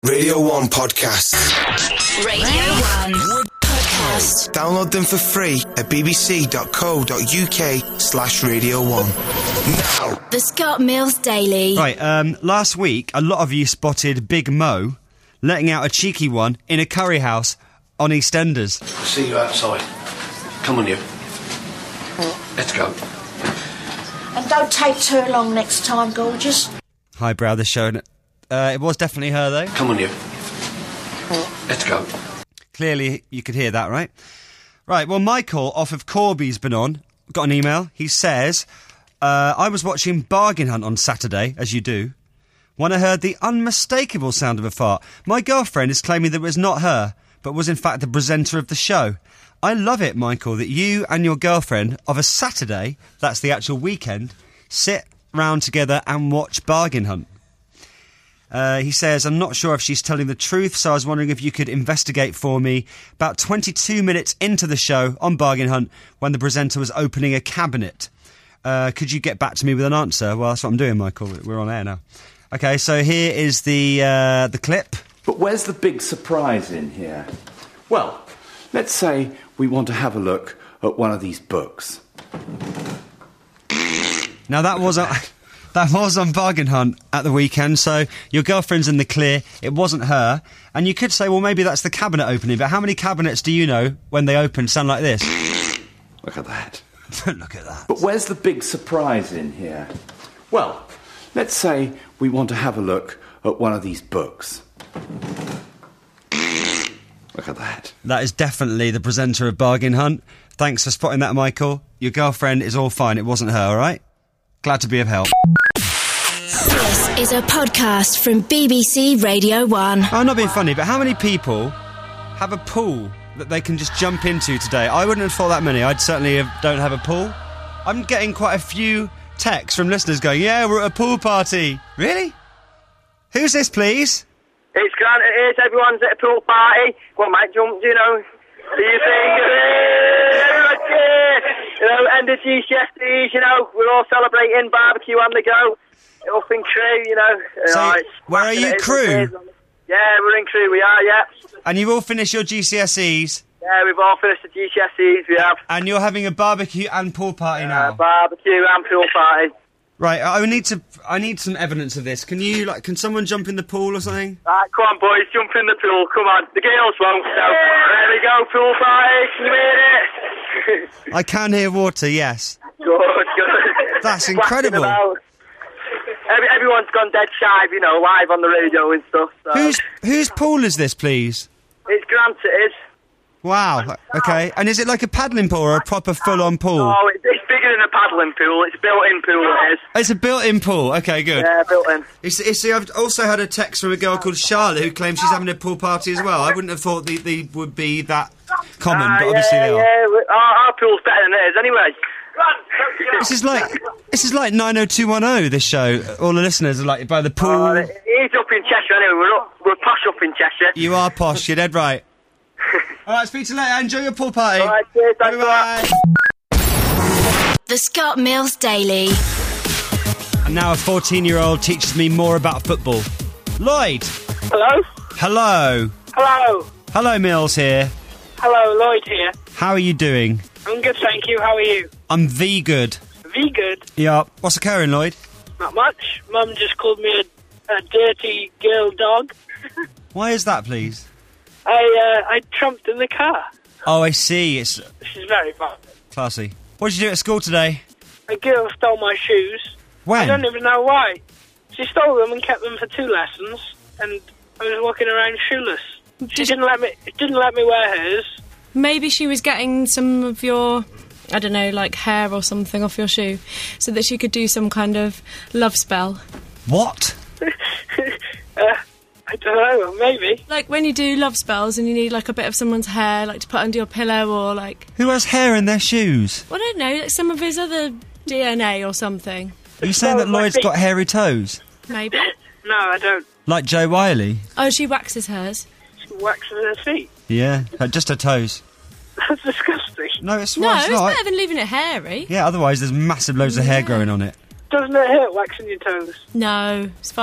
Radio 1 Podcasts. Radio 1 Podcast. Download them for free at bbc.co.uk/Radio 1. Now. The Scott Mills Daily. Right, last week, a lot of you spotted Big Mo letting out a cheeky one in a curry house on EastEnders. I'll see you outside. Come on, you. Let's go. And don't take too long next time, gorgeous. Highbrow, the show. It was definitely her, though. Come on, you. Let's go. Clearly, you could hear that, right? Right, well, Michael, off of Corby's been on. Got an email. He says, I was watching Bargain Hunt on Saturday, as you do, when I heard the unmistakable sound of a fart. My girlfriend is claiming that it was not her, but was in fact the presenter of the show. I love it, Michael, that you and your girlfriend of a Saturday, that's the actual weekend, sit round together and watch Bargain Hunt. He says, I'm not sure if she's telling the truth, so I was wondering if you could investigate for me. About 22 minutes into the show on Bargain Hunt, when the presenter was opening a cabinet. Could you get back to me with an answer? Well, that's what I'm doing, Michael. We're on air now. Okay, so here is the clip. But where's the big surprise in here? Well, let's say we want to have a look at one of these books. Now, that was on Bargain Hunt at the weekend, so your girlfriend's in the clear. It wasn't her. And you could say, well, maybe that's the cabinet opening, but how many cabinets do you know, when they open, sound like this? Look at that. Look at that. But where's the big surprise in here? Well, let's say we want to have a look at one of these books. Look at that. That is definitely the presenter of Bargain Hunt. Thanks for spotting that, Michael. Your girlfriend is all fine. It wasn't her, all right? Glad to be of help. This is a podcast from BBC Radio 1. I'm not being funny, but how many people have a pool that they can just jump into today? I wouldn't have thought that many. I'd certainly don't have a pool. I'm getting quite a few texts from listeners going, yeah, we're at a pool party. Really? Who's this, please? It's Grant, it is. Everyone's at a pool party. Go on, mate, jump, you know. Do you think everyone's here? You know, end of GCSEs, you know, we're all celebrating, barbecue on the go. Up in Crewe, you know. So, where are you, Crewe? Yeah, we're in Crewe, we are, yeah. And you've all finished your GCSEs? Yeah, we've all finished the GCSEs, we have. And you're having a barbecue and pool party now? Barbecue and pool party. Right, I need some evidence of this. Can someone jump in the pool or something? Right, come on, boys, jump in the pool, come on. The girls won't, so there we go, pool party, can you hear it? I can hear water, yes. Good. That's incredible. Everyone's gone dead shy, you know, live on the radio and stuff. So. Whose pool is this, please? It's Grant, it is. Wow, okay. And is it like a paddling pool or a proper full-on pool? Oh, it's bigger than a paddling pool. It's a built-in pool, it is. It's a built-in pool. Okay, good. Yeah, built-in. See, I've also had a text from a girl called Charlotte who claims she's having a pool party as well. I wouldn't have thought they would be that common, but obviously they are. Yeah, our pool's better than theirs anyway. This is like 90210, this show. All the listeners are like by the pool. He's up in Cheshire anyway. We're posh up in Cheshire. You are posh, you're dead right. Alright, speak to you later. Enjoy your pool party. Alright, cheers, thanks for that. The Scott Mills Daily. And now a 14-year-old teaches me more about football. Lloyd! Hello? Hello! Hello. Hello, Mills here. Hello, Lloyd here. How are you doing? I'm good, thank you. How are you? I'm good. Good? Yeah. What's occurring, Lloyd? Not much. Mum just called me a dirty girl dog. Why is that, please? I trumped in the car. Oh, I see. This is very fun. Classy. What did you do at school today? A girl stole my shoes. When? I don't even know why. She stole them and kept them for 2 lessons, and I was walking around shoeless. She didn't let me wear hers. Maybe she was getting some of your, I don't know, like hair or something off your shoe, so that she could do some kind of love spell. What? I don't know, maybe. Like when you do love spells and you need like a bit of someone's hair, like to put under your pillow or like... Who has hair in their shoes? Well, I don't know, like some of his other DNA or something. Are you saying that Lloyd's got hairy toes? Maybe. No, I don't. Like Joe Wiley? Oh, she waxes hers. She waxes her feet. Yeah, just her toes. That's disgusting. No, it's No, right, it's not. better than leaving it hairy. Yeah, otherwise there's massive loads of hair growing on it. Doesn't it hurt waxing your toes? No, it's fine.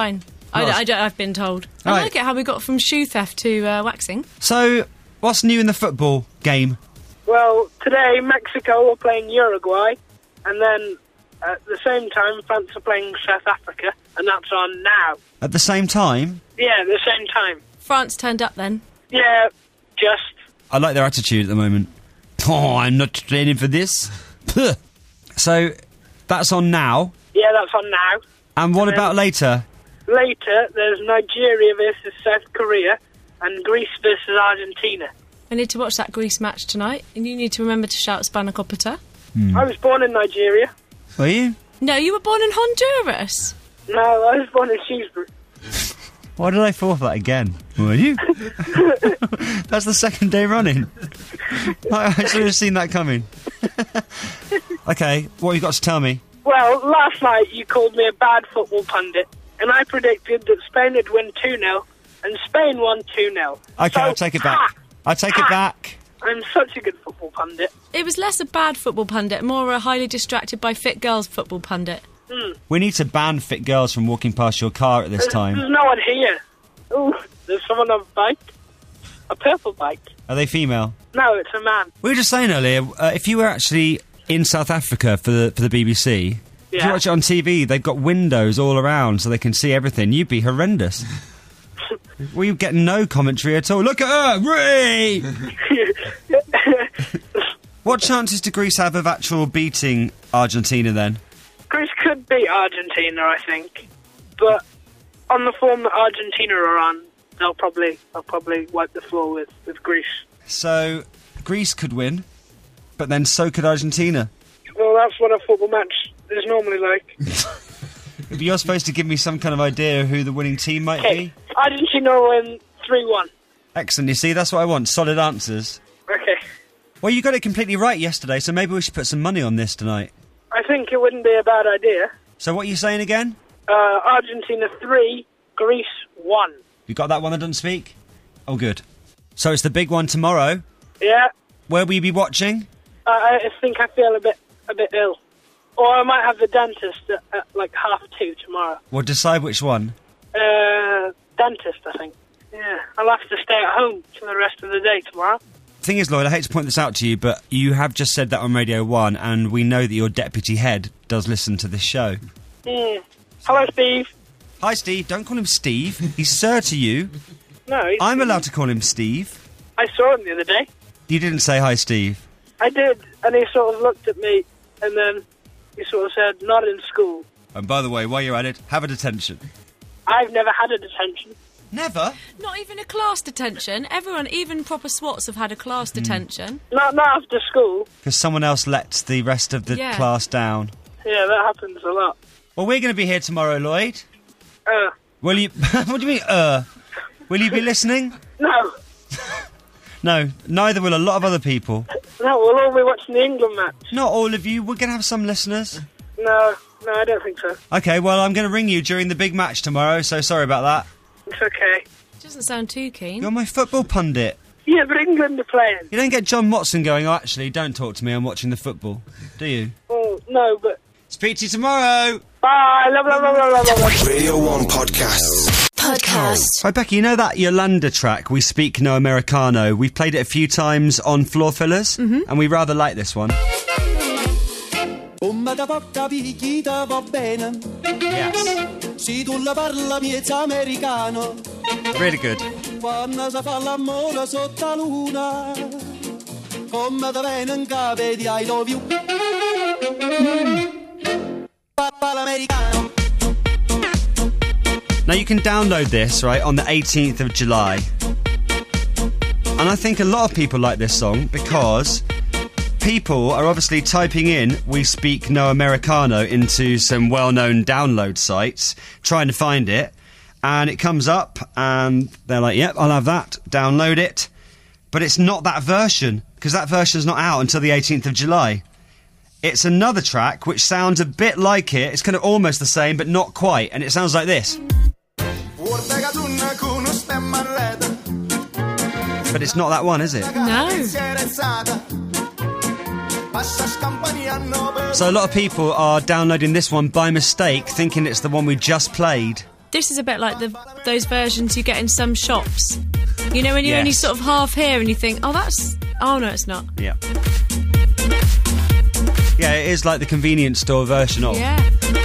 I've been told. I Right. like it how we got from shoe theft to waxing. So, what's new in the football game? Well, today Mexico are playing Uruguay, and then at the same time France are playing South Africa, and that's on now. At the same time? Yeah, at the same time. France turned up then. Yeah, just. I like their attitude at the moment. Oh, I'm not training for this. Puh. So, that's on now. Yeah, that's on now. And what And then- about later? Later, there's Nigeria versus South Korea, and Greece versus Argentina. I need to watch that Greece match tonight, and you need to remember to shout Spanakopita. I was born in Nigeria. Were you? No, you were born in Honduras. No, I was born in Shrewsbury. Why did I fall for that again? Were you? That's the second day running. I should have seen that coming. Okay, what have you got to tell me? Well, last night you called me a bad football pundit, and I predicted that Spain would win 2-0, and Spain won 2-0. Okay, So, I'll take it back. I'll take it back. I'm such a good football pundit. It was less a bad football pundit, more a highly distracted by fit girls football pundit. We need to ban fit girls from walking past your car at this There's time. no one here. Ooh, there's someone on a bike. A purple bike. Are they female? No, it's a man. We were just saying earlier, if you were actually in South Africa for the BBC, if you Yeah. watch it on TV, they've got windows all around so they can see everything. You'd be horrendous. Well, you get no commentary at all. Look at her! Ray! What chances do Greece have of actual beating Argentina then? Greece could beat Argentina, I think. But on the form that Argentina are on, they'll probably wipe the floor with Greece. So, Greece could win, but then so could Argentina. Well, that's what a football match is normally like. But you're supposed to give me some kind of idea of who the winning team might Okay, be. Argentina will win 3-1. Excellent, you see, that's what I want, solid answers. Okay. Well, you got it completely right yesterday, so maybe we should put some money on this tonight. I think it wouldn't be a bad idea. So what are you saying again? Argentina 3, Greece 1. You got that one that doesn't speak? Oh, good. So it's the big one tomorrow. Yeah, Where will you be watching? I think I feel a bit ill. Or I might have the dentist at like 2:30 tomorrow. We'll decide which one. Dentist, I think. Yeah, I'll have to stay at home for the rest of the day tomorrow. Thing is, Lloyd, I hate to point this out to you, but you have just said that on Radio 1, and we know that your deputy head does listen to this show. Hello, Steve. Hi, Steve. Don't call him Steve. He's sir to you. No, I'm allowed to call him Steve. I saw him the other day. You didn't say hi, Steve. I did, and he sort of looked at me, and then he sort of said, "Not in school." And by the way, while you're at it, have a detention. I've never had a detention. Never? Not even a class detention. Everyone, even proper SWATs, have had a class detention. Not after school. Because someone else let the rest of the Yeah. class down. Yeah, that happens a lot. Well, we're going to be here tomorrow, Lloyd. Uh, Will you... What do you mean, Will you be listening? no. No, neither will a lot of other people. No, we'll all be watching the England match. Not all of you. We're going to have some listeners. No, I don't think so. Okay, well, I'm going to ring you during the big match tomorrow, so sorry about that. It's okay. Doesn't sound too keen. You're my football pundit. Yeah, but England are playing. You don't get John Watson going, oh, actually, don't talk to me, I'm watching the football. Do you? Oh, no, but... Speak to you tomorrow! Bye! Love, love, love, love, love, love. Radio 1 Podcasts. Podcast. Becky, you know that Yolanda track, We Speak No Americano? We've played it a few times on Floor Fillers, and we rather like this one. Come da porta picchita va bene. Yes. Si tu la parla miezza americano. Really good. Quando si fa l'amore sotto la luna. Come da bene in capo di I love you. Papa l'americano. Now you can download this, right, on the 18th of July. And I think a lot of people like this song because people are obviously typing in We Speak No Americano into some well-known download sites, trying to find it, and it comes up and they're like, yep, I'll have that, download it. But it's not that version, because that version's not out until the 18th of July. It's another track which sounds a bit like it. It's kind of almost the same, but not quite, and it sounds like this. But it's not that one, is it? No. So a lot of people are downloading this one by mistake, thinking it's the one we just played. this is a bit like those versions you get in some shops. You know, when you only sort of half hear and you think, oh, no, it's not. Yeah. Yeah, it is like the convenience store version of. Yeah.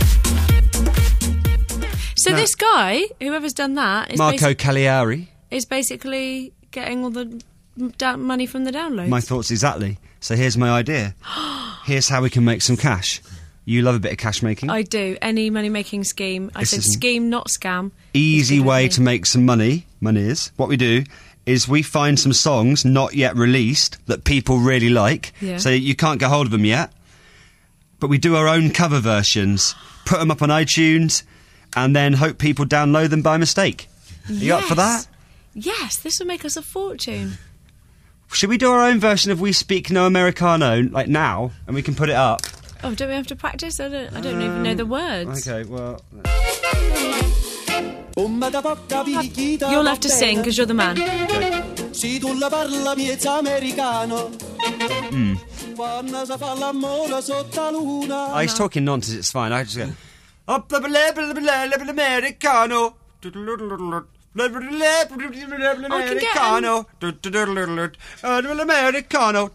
So this guy, whoever's done that, is Marco Cagliari. Is basically getting all the money from the downloads. My thoughts exactly. So here's my idea. Here's how we can make some cash. You love a bit of cash making. I do. Any money-making scheme. I said scheme, not scam. Easy way to make some money. Money is. What we do is we find some songs not yet released that people really like. Yeah. So you can't get hold of them yet. But we do our own cover versions. Put them up on iTunes and then hope people download them by mistake. Are you up for that? Yes, this will make us a fortune. Should we do our own version of We Speak No Americano, like now, and we can put it up? Oh, don't we have to practice? I don't even know the words. Okay, well... You'll have to sing, because you're the man. He's talking nonsense, it's fine. I just go... Up the Americano. Americano. Americano.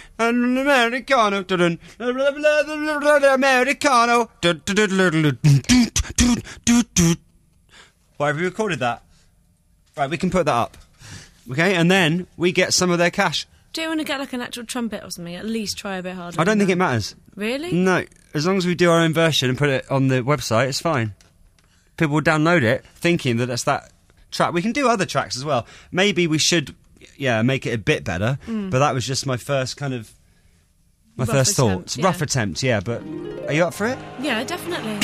Why have we recorded that? Right, we can put that up. Okay, and then we get some of their cash. Do you want to get like an actual trumpet or something? At least try a bit harder. I don't think it matters. Really? No, as long as we do our own version and put it on the website, it's fine. People will download it thinking that it's that track. We can do other tracks as well. Maybe we should, make it a bit better. But that was just my first kind of... first thoughts. Rough attempt, yeah, but... Are you up for it? Yeah, definitely.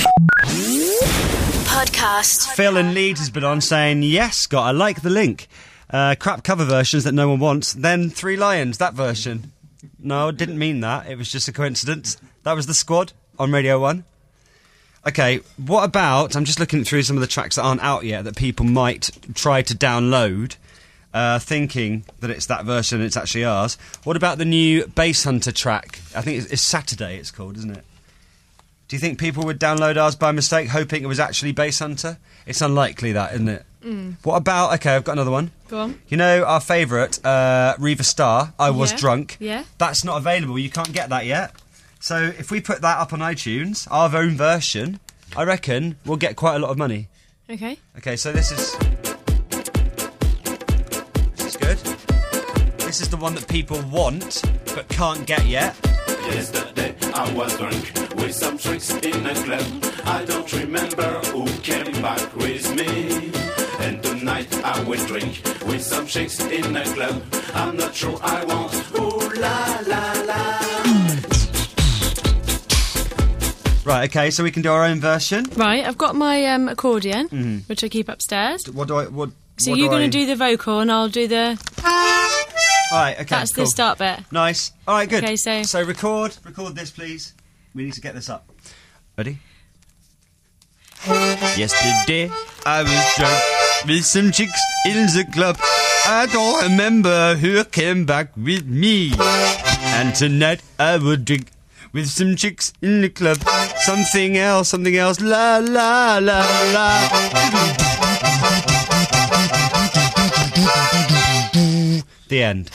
Podcast. Phil in Leeds has been on saying, yes, Scott, I like the link. Crap cover versions that no one wants. Then Three Lions, that version. No, I didn't mean that. It was just a coincidence. That was The Squad on Radio 1. Okay, what about... I'm just looking through some of the tracks that aren't out yet that people might try to download, thinking that it's that version and it's actually ours. What about the new Bass Hunter track? I think it's Saturday it's called, isn't it? Do you think people would download ours by mistake, hoping it was actually Bass Hunter? It's unlikely that, isn't it? What about... Okay, I've got another one. Go on. You know our favourite, Reva Starr, I Was Drunk? Yeah. That's not available. You can't get that yet. So if we put that up on iTunes, our own version, I reckon we'll get quite a lot of money. Okay. Okay, so this is good. This is the one that people want, but can't get yet. Yesterday I was drunk with some tricks in a club. I don't remember who came back with me. And tonight I will drink with some chicks in a club. I'm not sure I want. Ooh la la la. Right, okay, so we can do our own version. Right, I've got my accordion, which I keep upstairs. So you're going to do the vocal and I'll do the... Alright, okay, That's cool. the start bit. Nice. Alright, good. Okay, so record this, please. We need to get this up. Ready? Yesterday I was drunk with some chicks in the club. I don't remember who came back with me. And tonight I will drink with some chicks in the club. Something else, la la la la. The end.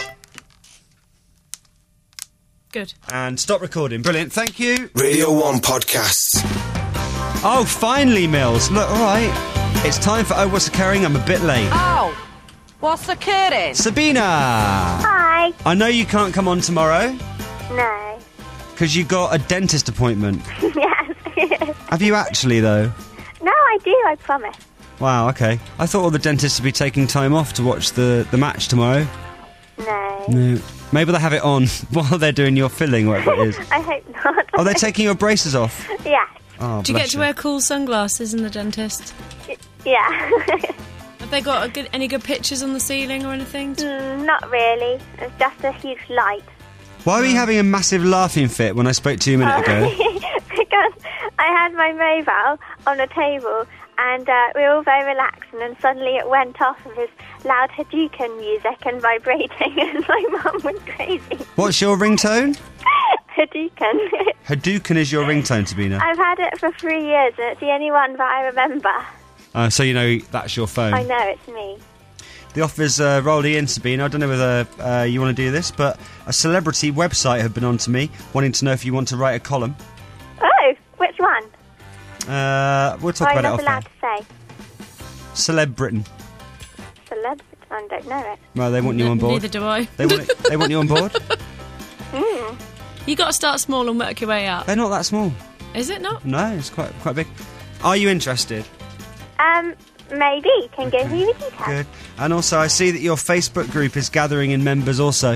Good. And stop recording. Brilliant. Thank you. Radio 1 Podcasts. Oh, finally, Mills. Look, all right. It's time for Oh, What's Occurring. I'm a bit late. Oh, what's occurring? Sabina. Hi. I know you can't come on tomorrow. No. Because you got a dentist appointment. Yes. Have you actually, though? No, I do, I promise. Wow, okay. I thought all the dentists would be taking time off to watch the match tomorrow. No. Maybe they'll have it on while they're doing your filling, whatever it is. I hope not. Oh, they're taking your braces off? Yes. Oh, Do you get to wear cool sunglasses in the dentist? Yeah. Have they got any good pictures on the ceiling or anything? Not really. It's just a huge light. Why were you having a massive laughing fit when I spoke to you a minute ago? Because I had my mobile on a table and we were all very relaxed, and then suddenly it went off of his loud Hadouken music and vibrating, and my mum went crazy. What's your ringtone? Hadouken. Hadouken is your ringtone, Sabina. I've had it for 3 years and it's the only one that I remember. So you know that's your phone. I know, it's me. The offer's rolling in, Sabina. I don't know whether you want to do this, but a celebrity website have been on to me, wanting to know if you want to write a column. Oh, which one? We'll talk about it off I'm not allowed air. to say. Celeb Britain. Celeb? I don't know it. Well, they want you on board. Neither do I. They want you on board? You got to start small and work your way up. They're not that small. Is it not? No, it's quite big. Are you interested? Maybe. Can give me the details. Good. And also, I see that your Facebook group is gathering in members also.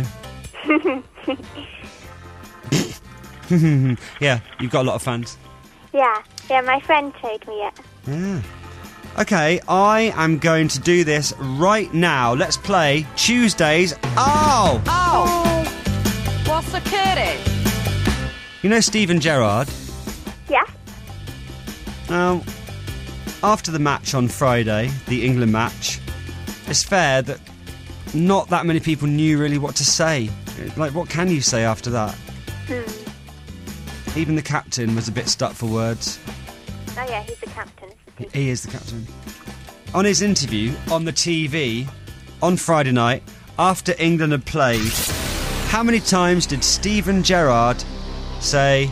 Yeah, you've got a lot of fans. Yeah, my friend showed me it. Yeah. Okay, I am going to do this right now. Let's play Tuesdays. Oh! What's occurring? You know Steven Gerrard? Yeah. Now, after the match on Friday, the England match, it's fair that not that many people knew really what to say. Like, what can you say after that? Even the captain was a bit stuck for words. Oh yeah, he's the captain. He is the captain. On his interview on the TV on Friday night, after England had played, how many times did Steven Gerrard say,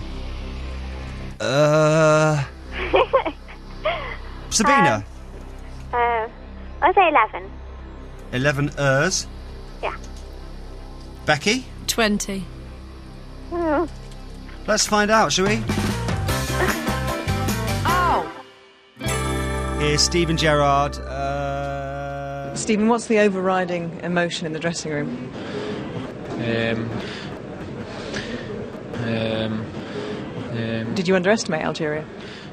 Sabina? I'll say 11. 11 ers. Yeah. Becky? 20. Let's find out, shall we? Here's Steven Gerrard. Stephen, what's the overriding emotion in the dressing room? Did you underestimate Algeria?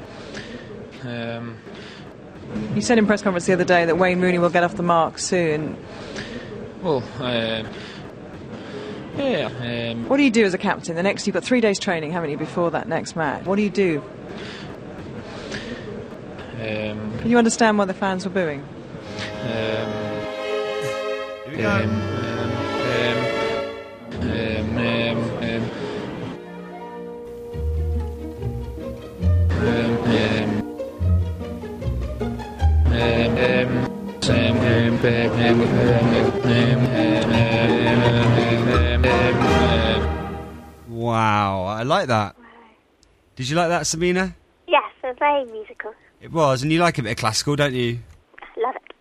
You said in press conference the other day that Wayne Rooney will get off the mark soon. Well, What do you do as a captain? You've got 3 days training, haven't you, before that next match? What do you do? Can you understand why the fans were booing? Wow, I like that. Did you like that, Sabina? Yes, it's very musical. It was, and you like a bit of classical, don't you? Love it.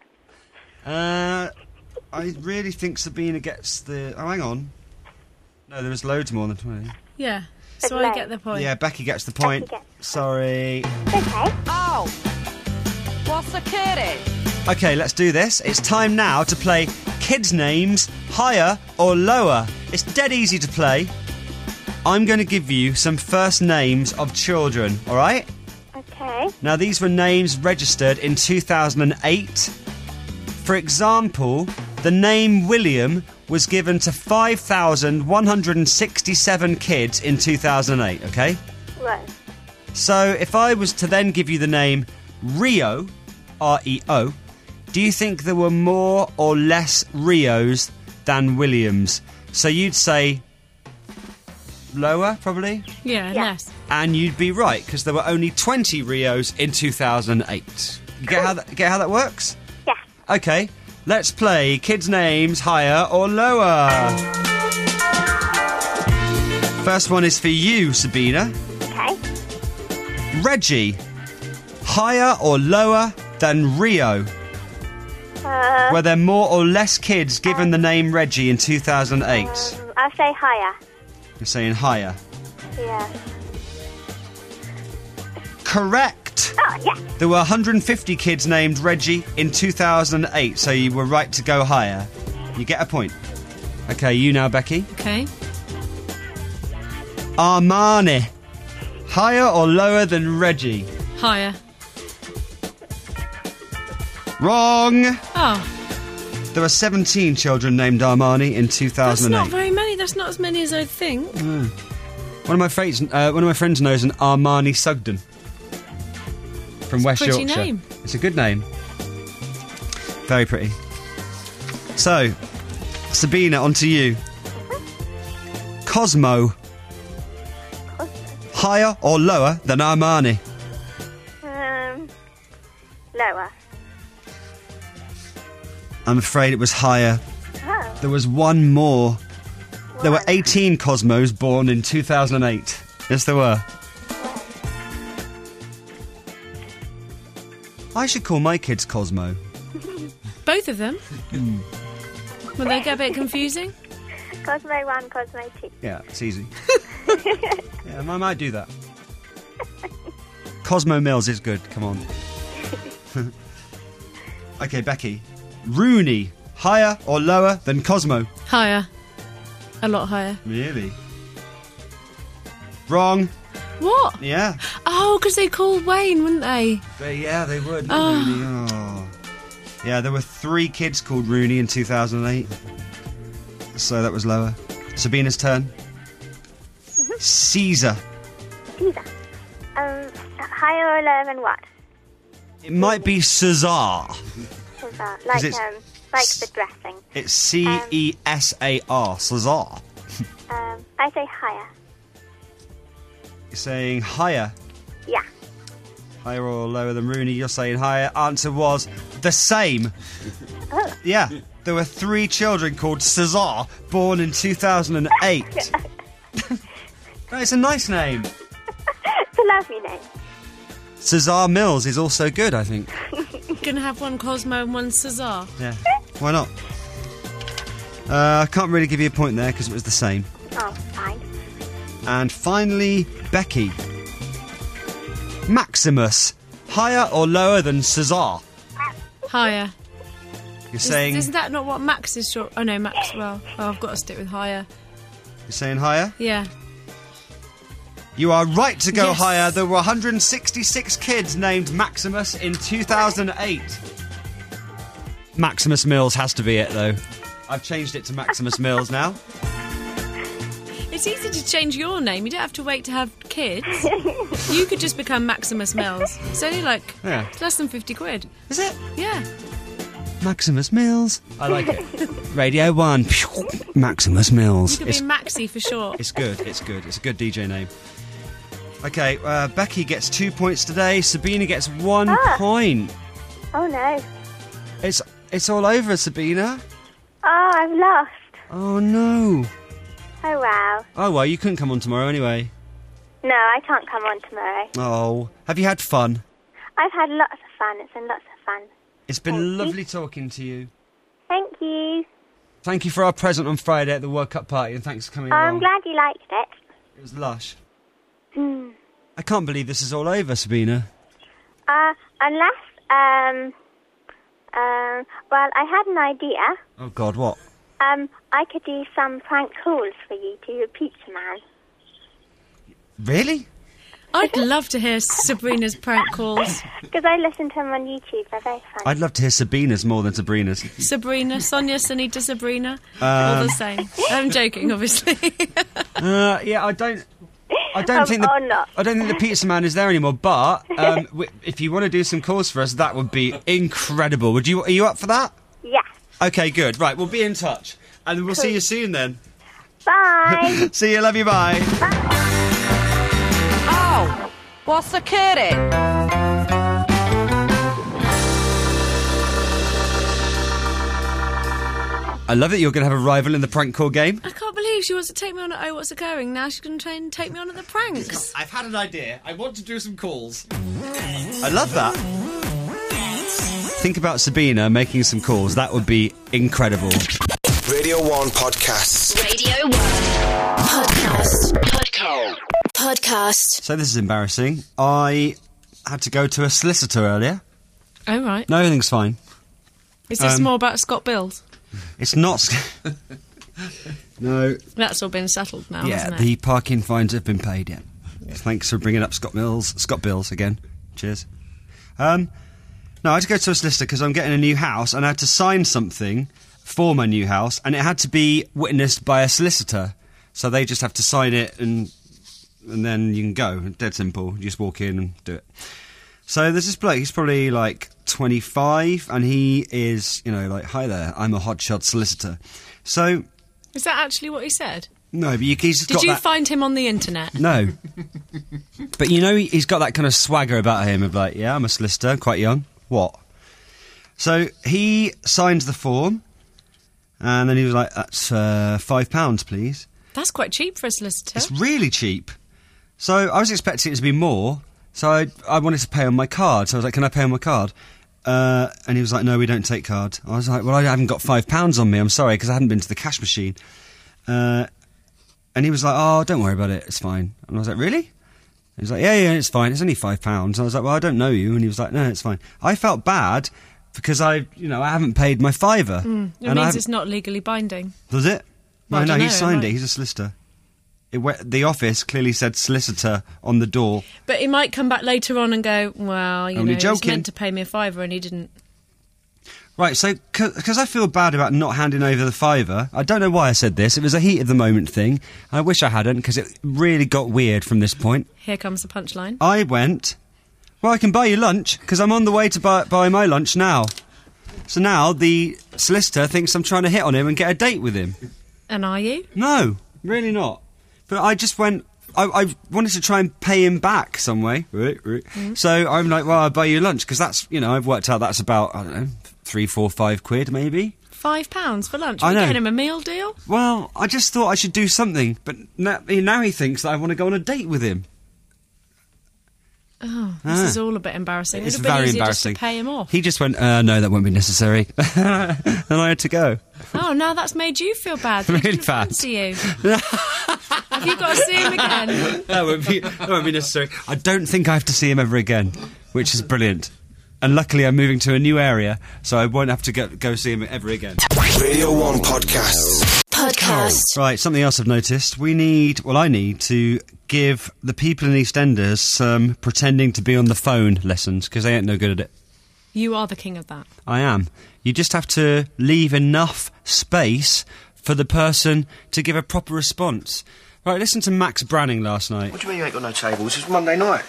I really think Sabina gets the... Oh, hang on. No, there was loads more than 20. Yeah, so I get the point. Yeah, Becky gets the point. Sorry. Okay. What's occurring? Okay, let's do this. It's time now to play kids' names, higher or lower. It's dead easy to play. I'm going to give you some first names of children, all right? Okay. Now, these were names registered in 2008. For example, the name William was given to 5,167 kids in 2008, okay? Right. So, if I was to then give you the name Rio, R-E-O, do you think there were more or less Rios than Williams? So you'd say lower, probably? Yeah, less. And you'd be right, because there were only 20 Rios in 2008. You get how that works? Yeah. Okay, let's play kids' names, higher or lower. First one is for you, Sabina. Okay. Reggie, higher or lower than Rio? Were there more or less kids given the name Reggie in 2008? I'll say higher. You're saying higher. Yeah. Correct! Oh, yeah. There were 150 kids named Reggie in 2008, so you were right to go higher. You get a point. Okay, you now, Becky. Okay. Armani, higher or lower than Reggie? Higher. Wrong! Oh. There were 17 children named Armani in 2008. That's not very many. That's not as many as I'd think. One of my friends knows an Armani Sugden from West pretty Yorkshire. Name. It's a good name. Very pretty. So, Sabina, on to you. Cosmo. Higher or lower than Armani? Lower. I'm afraid it was higher. Oh. There was one more. There were 18 Cosmos born in 2008. Yes, there were. I should call my kids Cosmo. Both of them? Will they get a bit confusing? Cosmo 1, Cosmo 2. Yeah, it's easy. Yeah, I might do that. Cosmo Mills is good, come on. Okay, Becky. Rooney, higher or lower than Cosmo? Higher. A lot higher. Really? Wrong. What? Yeah. Oh, because they called Wayne, wouldn't they? Yeah, they would. Oh. Rooney. Oh. Yeah, there were 3 kids called Rooney in 2008. So that was lower. Sabina's turn. Caesar. Caesar. Higher or lower than what? It might be Cesar. Cesar. Like the dressing. It's C-E-S-A-R. Cesar. I say higher. You're saying higher. Yeah. Higher or lower than Rooney? You're saying higher. Answer was the same. Oh. Yeah. There were 3 children called Cesar, born in 2008. It's a nice name. It's a lovely name. Cesar Mills is also good, I think. Gonna have one Cosmo and one Cesar. Yeah. Why not? I can't really give you a point there because it was the same. Oh, fine. And finally, Becky. Maximus. Higher or lower than Cesar? Higher. You're saying... Isn't that not what Max is short? Oh, no, Maxwell. Oh, I've got to stick with higher. You're saying higher? Yeah. You are right to go Yes. higher. There were 166 kids named Maximus in 2008. Maximus Mills has to be it, though. I've changed it to Maximus Mills now. It's easy to change your name. You don't have to wait to have kids. You could just become Maximus Mills. It's only like it's less than 50 quid. Is it? Yeah. Maximus Mills. I like it. Radio 1. Maximus Mills. You could be Maxi for short. It's good. It's good. It's a good DJ name. Okay, Becky gets 2 points today. Sabina gets 1 point. Oh, no. It's all over, Sabina. Oh, I've lost. Oh, no. Oh, wow. Oh, well, you couldn't come on tomorrow anyway. No, I can't come on tomorrow. Oh. Have you had fun? I've had lots of fun. It's been lots of fun. It's been lovely talking to you. Thank you. Thank you for our present on Friday at the World Cup party, and thanks for coming I'm along. glad you liked it. It was lush. Hmm. I can't believe this is all over, Sabina. Unless, well, I had an idea. Oh, God, what? I could do some prank calls for you to your pizza man. Really? I'd love to hear Sabrina's prank calls. Because I listen to them on YouTube. They're very fun. I'd love to hear Sabina's more than Sabrina's. Sabrina, Sonia, Sunita, Sabrina. All the same. I'm joking, obviously. Yeah, I don't think the pizza man is there anymore. But if you want to do some calls for us, that would be incredible. Are you up for that? Yeah. Okay, good. Right, we'll be in touch, and we'll see you soon then. Bye. See you. Love you. Bye. Oh, what's the kitty? I love that you're going to have a rival in the prank call game. I can't believe she wants to take me on at Oh What's Occurring. Now she's going to try and take me on at the pranks. I've had an idea. I want to do some calls. I love that. Think about Sabina making some calls. That would be incredible. Radio 1 Podcasts. Radio 1 Podcast. So this is embarrassing. I had to go to a solicitor earlier. Oh, right. No, everything's fine. Is this more about Scott Bills? It's not... No. That's all been settled now, Yeah, hasn't it? the parking fines have been paid, yeah. Thanks for bringing up Scott Bills again. Cheers. No, I had to go to a solicitor because I'm getting a new house and I had to sign something for my new house and it had to be witnessed by a solicitor. So they just have to sign it and then you can go. Dead simple. You just walk in and do it. So there's this bloke, he's probably like 25 and he is, like, hi there, I'm a hotshot solicitor. So... Is that actually what he said? No, but he's got Did you that... find him on the internet? No. But he's got that kind of swagger about him of like, yeah, I'm a solicitor, quite young. What? So he signs the form, and then he was like, that's £5, please. That's quite cheap for a solicitor. It's really cheap. So I was expecting it to be more, so I wanted to pay on my card. So I was like, can I pay on my card? And he was like, no, we don't take card. I was like, well, I haven't got £5 on me, I'm sorry, because I hadn't been to the cash machine. And he was like, oh, don't worry about it, it's fine. And I was like, really? He was like, yeah, it's fine, it's only £5. And I was like, well, I don't know you. And he was like, no, it's fine. I felt bad because I haven't paid my £5. It means it's not legally binding. Does it? Well, no, he know, signed it. He's a solicitor. The office clearly said solicitor on the door. But he might come back later on and go, well, Only he's joking. meant to pay me a £5 and he didn't. Right, so because I feel bad about not handing over the £5, I don't know why I said this. It was a heat of the moment thing. I wish I hadn't, because it really got weird from this point. Here comes the punchline. I went, well, I can buy you lunch, because I'm on the way to buy my lunch now. So now the solicitor thinks I'm trying to hit on him and get a date with him. And are you? No, really not. But I just went... I wanted to try and pay him back some way. So I'm like, well, I'll buy you lunch, because that's, I've worked out that's about, I don't know, 3, 4, 5 quid, maybe. £5 for lunch? I Are you know. getting him a meal deal? Well, I just thought I should do something, but now he thinks that I want to go on a date with him. Oh, this is all a bit embarrassing. It's It'd have been very easier embarrassing. just to pay him off. He just went, no, that won't be necessary. And I had to go. Oh, now that's made you feel bad. He Really didn't bad. fancy you. Have you got to see him again? That won't be necessary. I don't think I have to see him ever again, which is brilliant. And luckily I'm moving to a new area, so I won't have to go see him ever again. Radio 1 Podcasts. Right, something else I've noticed. I need to give the people in EastEnders some pretending to be on the phone lessons, because they ain't no good at it. You are the king of that. I am. You just have to leave enough space for the person to give a proper response. Right, listen to Max Branning last night. What do you mean you ain't got no tables? It's Monday night.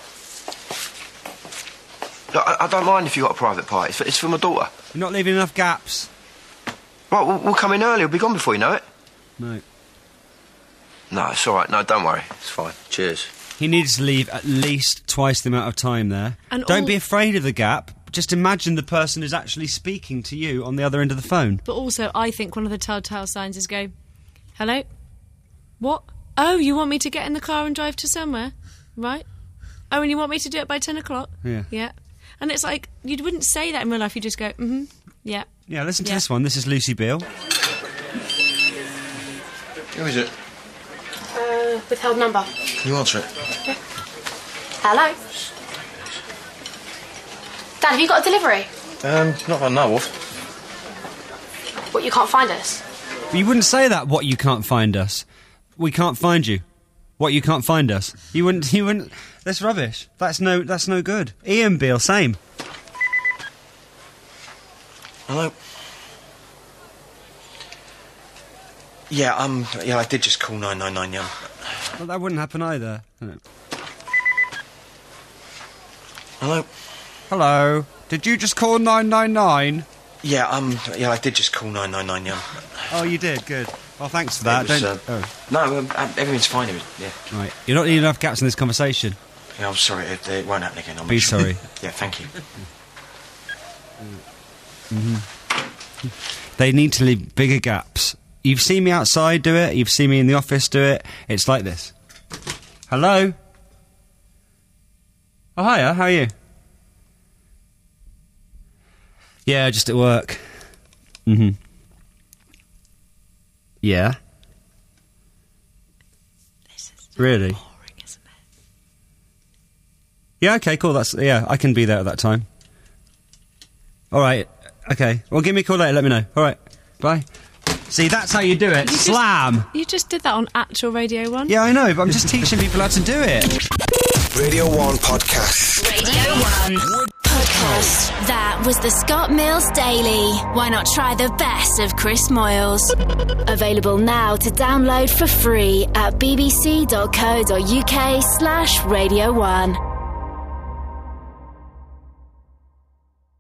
Look, I don't mind if you've got a private party. It's for my daughter. You're not leaving enough gaps. Right, we'll come in early. We'll be gone before you know it. No. No, it's all right. No, don't worry. It's fine. Cheers. He needs to leave at least twice the amount of time there. And don't be afraid of the gap. Just imagine the person is actually speaking to you on the other end of the phone. But also, I think one of the telltale signs is go, hello? What? Oh, you want me to get in the car and drive to somewhere? Right. Oh, and you want me to do it by 10 o'clock? Yeah. Yeah. And it's like, you wouldn't say that in real life. You just go, yeah. Yeah, listen to this one. This is Lucy Beale. Who is it? Withheld number. You answer it. Yeah. Hello? Dad, have you got a delivery? Not that I know of. What, you can't find us? But you wouldn't say that, what, you can't find us. We can't find you. What, you can't find us. You wouldn't... That's rubbish. That's no good. Ian Beale, same. Hello? Yeah, I did just call 999, yeah. Well, that wouldn't happen either. Hello? Hello? Did you just call 999? Yeah, I did just call 999, yeah. Oh, you did? Good. Well, thanks for that. No, everything's fine. Yeah. Right. You're not needing enough gaps in this conversation. Yeah, I'm sorry. It won't happen again. Be sorry. Yeah, thank you. They need to leave bigger gaps. You've seen me outside do it. You've seen me in the office do it. It's like this. Hello? Oh, hiya. How are you? Yeah, just at work. Yeah. This is really boring, isn't it? Yeah, okay, cool. I can be there at that time. All right. Okay. Well, give me a call later. Let me know. All right. Bye. See, that's how you do it. Slam. You just did that on actual Radio 1? Yeah, I know, but I'm just teaching people how to do it. Radio 1 Podcast. Radio 1 Podcast. That was the Scott Mills Daily. Why not try the best of Chris Moyles? Available now to download for free at bbc.co.uk/Radio 1.